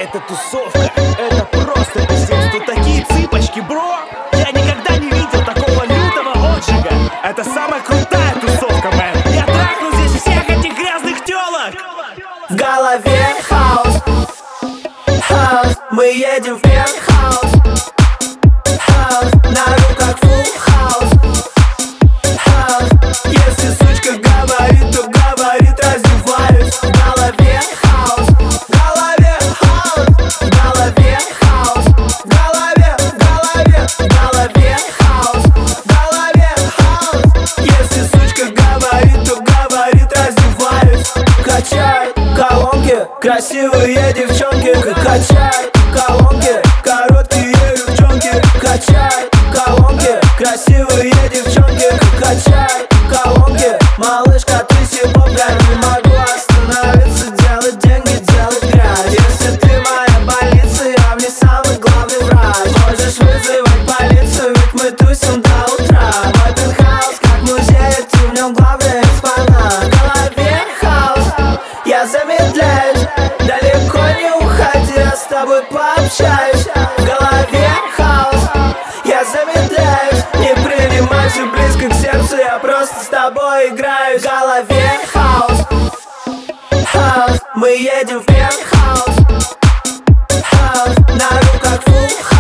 эта тусовка, это просто пиздец. Тут такие цыпочки, бро. Я никогда не видел такого лютого отжига. Это самая крутая тусовка, мэн. Я трахну здесь всех этих грязных тёлок. В голове хаос, хаос. Мы едем в пентхаус, хаос. На руках фулл хаус, хаус. Если сучка говорит, то говорит, раздеваюсь. В голове хаос, в голове хаос, в голове хаос, в голове, в голове, в голове хаос, в голове хаос. Если сучка говорит, то говорит, раздеваюсь. Качай колонки, красивые девчонки. Качай колонки, короткие девчонки. Качай колонки, красивые девчонки. Качай колонки, малышка, ты сипопля. Не могу остановиться, делать деньги, делать грязь. Если ты моя больница, я в ней самый главный врач. Можешь вызывать полицию, ведь мы тусим до утра. Мой пентхаус как музей, ты в нем главный экспонат. В голове хаос, я замедляюсь. Далеко не уходи, я с тобой пообщаюсь. В голове хаос, я замедляюсь. Не принимай все близко к сердцу, я просто с тобой играюсь. В голове хаос, хаос. Мы едем в пентхаус, хаос. На руках фулл хаус.